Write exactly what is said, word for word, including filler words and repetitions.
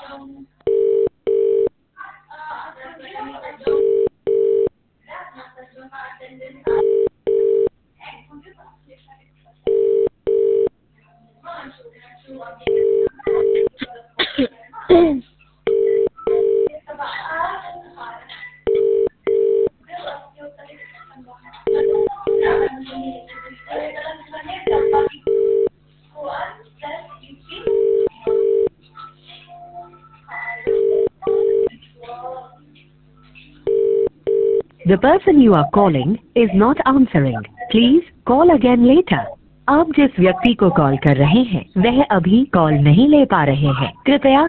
The person you are calling is not answering. Please call again later. आप जिस व्यक्ति को कॉल कर रहे हैं वह अभी कॉल नहीं ले पा रहे हैं। कृपया